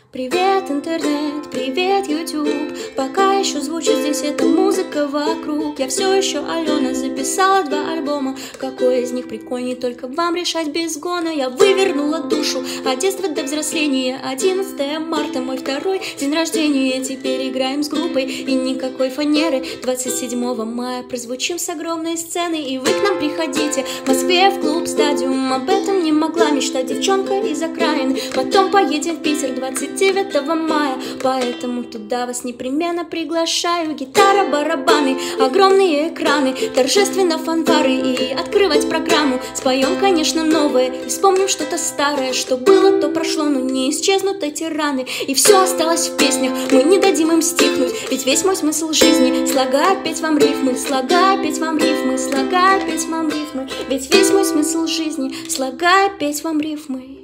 Привет, интернет, привет, YouTube. Пока еще звучит здесь эта музыка вокруг. Я все еще Алена, записала 2 альбома. Какой из них прикольней, только вам решать без гона. Я вывернула душу от детства до взросления. 11 марта, мой 2-й день рождения. Теперь играем с группой и никакой фанеры. 27 мая прозвучим с огромной сцены. И вы к нам приходите в Москве в клуб Стадиум. Об этом не могла мечтать девчонка из окраины. Потом поедем в Питер 29 мая, поэтому туда вас непременно приглашаю. Гитара, барабаны, огромные экраны, торжественно фанфары и открывать программу. Споем, конечно, новое и вспомним что-то старое. Что было, то прошло, но не исчезнут эти раны. И все осталось в песнях, мы не дадим им стихнуть. Ведь весь мой смысл жизни — слагаю петь вам рифмы, слагаю петь вам рифмы, слагаю петь вам рифмы. Ведь весь мой смысл жизни — слагаю петь вам рифмы.